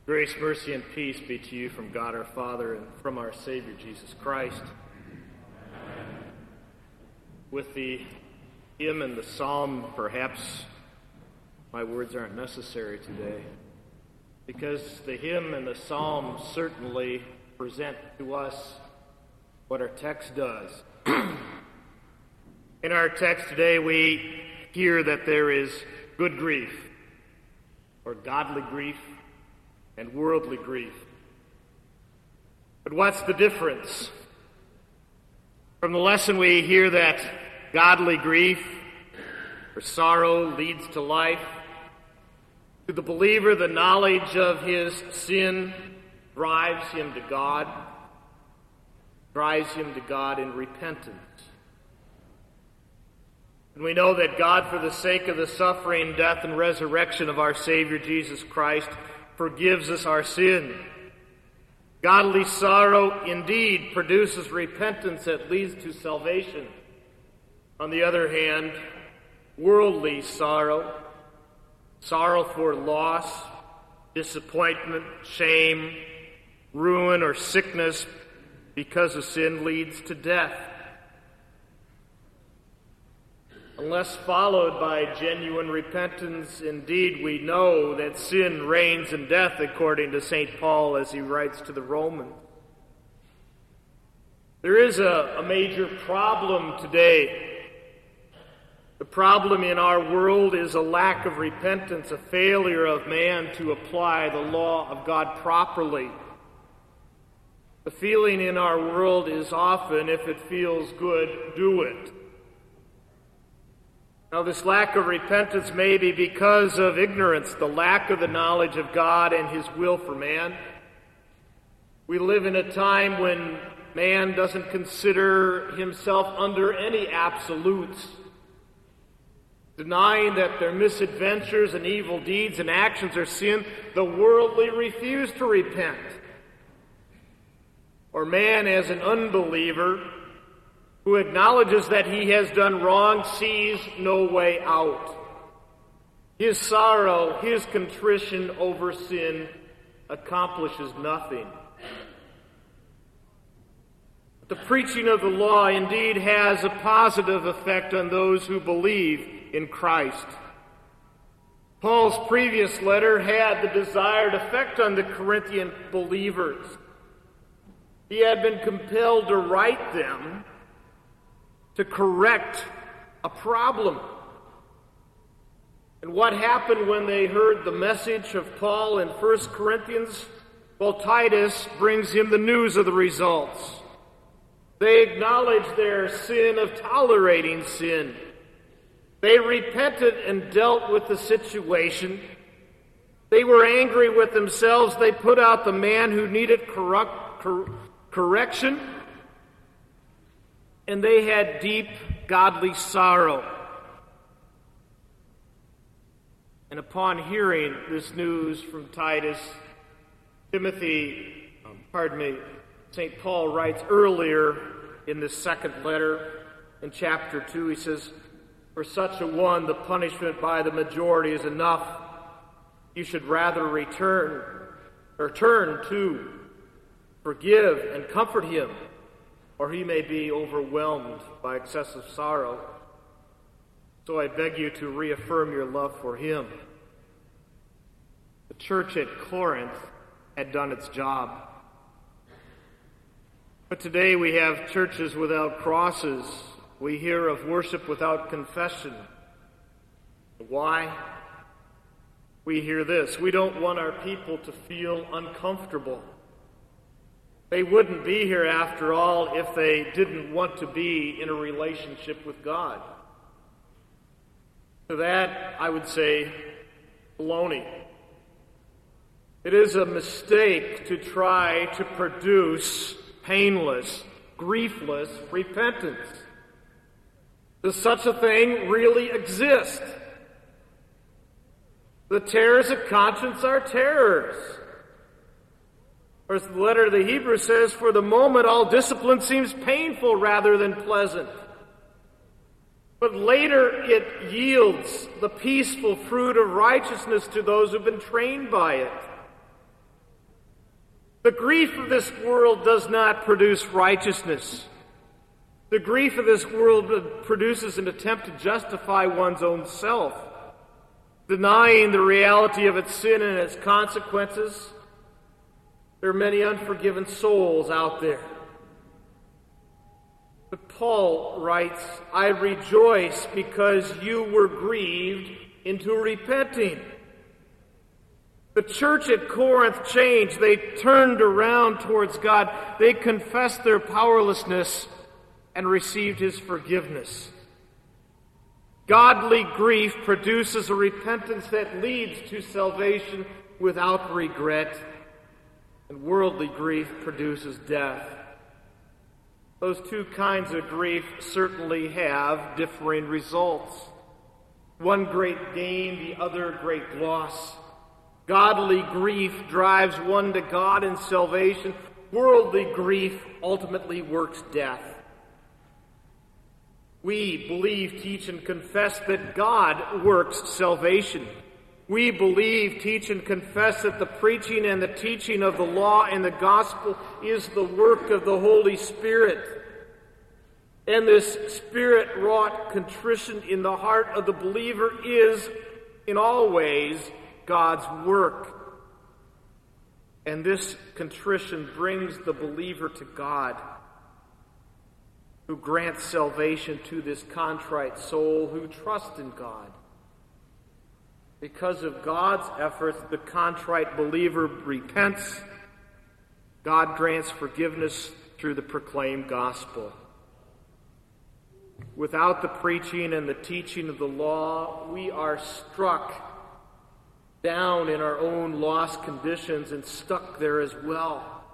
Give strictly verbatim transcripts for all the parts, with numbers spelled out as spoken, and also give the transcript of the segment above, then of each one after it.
Grace, mercy, and peace be to you from God our Father and from our Savior Jesus Christ. Amen. With the hymn and the psalm, perhaps my words aren't necessary today, because the hymn and the psalm certainly present to us what our text does. In our text today, we hear that there is good grief, or godly grief, and worldly grief. But what's the difference? From the lesson we hear that godly grief or sorrow leads to life. To the believer, the knowledge of his sin drives him to God, drives him to God in repentance. And we know that God, for the sake of the suffering, death, and resurrection of our Savior Jesus Christ, forgives us our sin. Godly sorrow indeed produces repentance that leads to salvation. On the other hand, worldly sorrow, sorrow for loss, disappointment, shame, ruin, or sickness because of sin leads to death. Unless followed by genuine repentance, indeed we know that sin reigns in death, according to Saint Paul as he writes to the Romans. There is a, a major problem today. The problem in our world is a lack of repentance, a failure of man to apply the law of God properly. The feeling in our world is often, if it feels good, do it. Now, this lack of repentance may be because of ignorance, the lack of the knowledge of God and His will for man. We live in a time when man doesn't consider himself under any absolutes, denying that their misadventures and evil deeds and actions are sin. The worldly refuse to repent. Or man, as an unbeliever, who acknowledges that he has done wrong, sees no way out. His sorrow, his contrition over sin accomplishes nothing. The preaching of the law indeed has a positive effect on those who believe in Christ. Paul's previous letter had the desired effect on the Corinthian believers. He had been compelled to write them to correct a problem. And what happened when they heard the message of Paul in First Corinthians? Well, Titus brings him the news of the results. They acknowledged their sin of tolerating sin. They repented and dealt with the situation. They were angry with themselves. They put out the man who needed corrupt, cor- correction. And they had deep godly sorrow. And upon hearing this news from Titus, Timothy, um, pardon me, Saint Paul writes earlier in this second letter, in chapter two, he says, "For such a one, the punishment by the majority is enough. You should rather return, or turn to, forgive and comfort him, or he may be overwhelmed by excessive sorrow. So I beg you to reaffirm your love for him." The church at Corinth had done its job. But today we have churches without crosses. We hear of worship without confession. Why? We hear this: we don't want our people to feel uncomfortable. They wouldn't be here, after all, if they didn't want to be in a relationship with God. To that, I would say, baloney. It is a mistake to try to produce painless, griefless repentance. Does such a thing really exist? The terrors of conscience are terrors. Or as the letter of the Hebrews says, for the moment all discipline seems painful rather than pleasant. But later it yields the peaceful fruit of righteousness to those who've been trained by it. The grief of this world does not produce righteousness. The grief of this world produces an attempt to justify one's own self, denying the reality of its sin and its consequences. There are many unforgiven souls out there. But Paul writes, I rejoice because you were grieved into repenting. The church at Corinth changed. They turned around towards God. They confessed their powerlessness and received his forgiveness. Godly grief produces a repentance that leads to salvation without regret, and worldly grief produces death. Those two kinds of grief certainly have differing results. One great gain, the other great loss. Godly grief drives one to God and salvation. Worldly grief ultimately works death. We believe, teach, and confess that God works salvation. We believe, teach, and confess that the preaching and the teaching of the law and the gospel is the work of the Holy Spirit. And this Spirit-wrought contrition in the heart of the believer is, in all ways, God's work. And this contrition brings the believer to God, who grants salvation to this contrite soul who trusts in God. Because of God's efforts, the contrite believer repents. God grants forgiveness through the proclaimed gospel. Without the preaching and the teaching of the law, we are struck down in our own lost conditions and stuck there as well.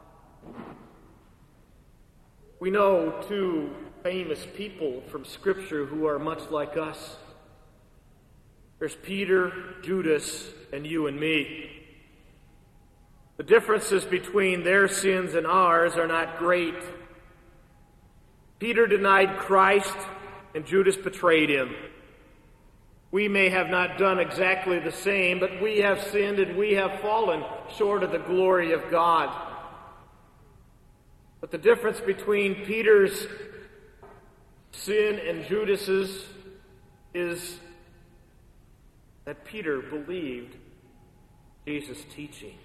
We know two famous people from Scripture who are much like us. There's Peter, Judas, and you and me. The differences between their sins and ours are not great. Peter denied Christ, and Judas betrayed him. We may have not done exactly the same, but we have sinned and we have fallen short of the glory of God. But the difference between Peter's sin and Judas's is that Peter believed Jesus' teaching.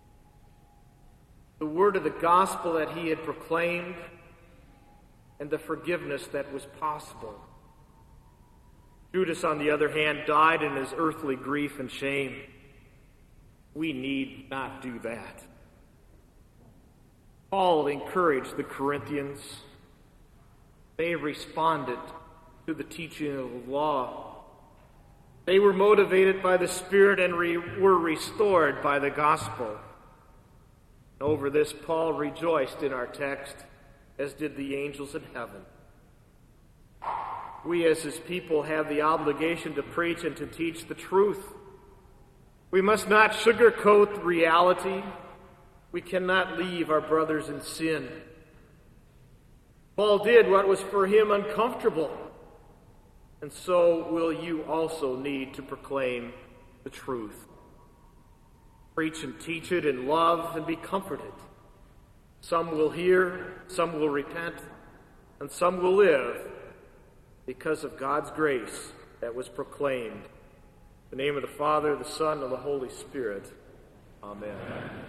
The word of the gospel that he had proclaimed and the forgiveness that was possible. Judas, on the other hand, died in his earthly grief and shame. We need not do that. Paul encouraged the Corinthians. They responded to the teaching of the law. They were motivated by the Spirit and re- were restored by the gospel. Over this, Paul rejoiced in our text, as did the angels in heaven. We as his people have the obligation to preach and to teach the truth. We must not sugarcoat reality. We cannot leave our brothers in sin. Paul did what was for him uncomfortable, and so will you also need to proclaim the truth. Preach and teach it in love and be comforted. Some will hear, some will repent, and some will live because of God's grace that was proclaimed. In the name of the Father, the Son, and the Holy Spirit. Amen. Amen.